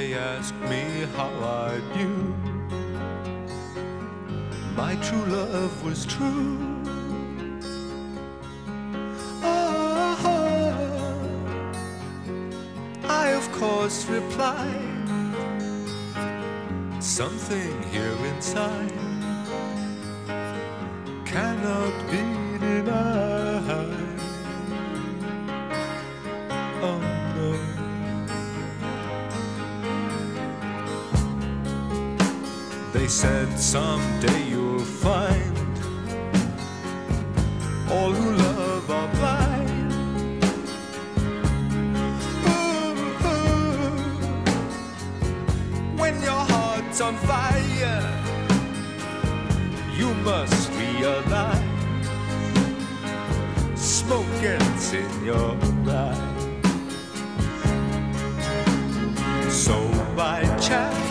they ask me how I knew my true love was true. I of course replied, something here inside cannot be denied. Oh no. They said someday you'll find all who love are blind. When your heart's on fire, you must realize smoke gets in your eye. So by chance